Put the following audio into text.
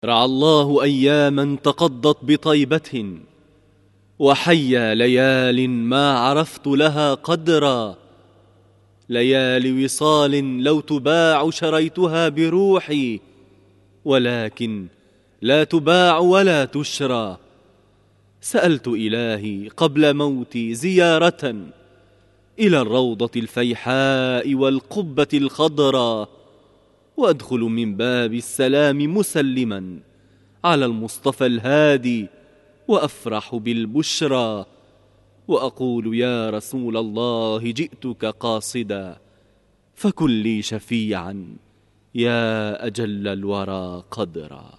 رعى الله أياما تقضت بطيبة، وحيا ليال ما عرفت لها قدرا. ليالي وصال لو تباع شريتها بروحي، ولكن لا تباع ولا تشرى. سألت إلهي قبل موتي زيارة إلى الروضة الفيحاء والقبة الخضراء، وأدخل من باب السلام مسلما على المصطفى الهادي، وأفرح بالبشرى، وأقول يا رسول الله جئتك قاصدا، فكن لي شفيعا يا أجل الورى قدرا.